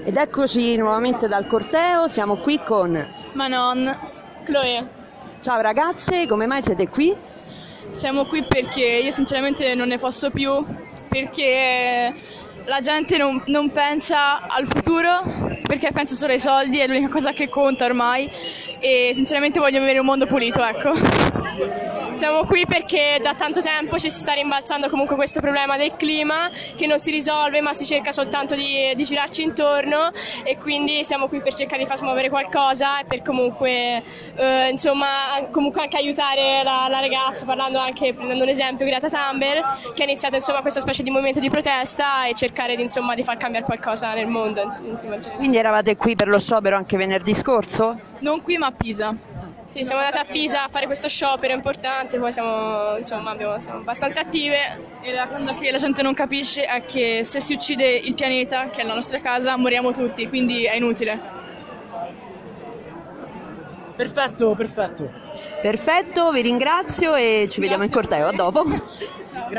Ed eccoci nuovamente dal corteo, siamo qui con Manon, Chloe. Ciao ragazze, come mai siete qui? Siamo qui perché io sinceramente non ne posso più, perché la gente non pensa al futuro, perché pensa solo ai soldi, è l'unica cosa che conta ormai e sinceramente voglio vivere un mondo pulito, ecco. Siamo qui perché da tanto tempo ci si sta rimbalzando comunque questo problema del clima che non si risolve ma si cerca soltanto di girarci intorno, e quindi siamo qui per cercare di far smuovere qualcosa e per comunque comunque anche aiutare la ragazza, prendendo un esempio Greta Thunberg, che ha iniziato questa specie di movimento di protesta, e cercare di far cambiare qualcosa nel mondo. Quindi eravate qui per lo sciopero anche venerdì scorso? Non qui ma a Pisa. Sì, siamo andate a Pisa a fare questo sciopero importante, poi siamo abbastanza attive. E la cosa che la gente non capisce è che se si uccide il pianeta, che è la nostra casa, moriamo tutti, quindi è inutile. Perfetto. Perfetto, vi ringrazio e ci vediamo in corteo, a dopo.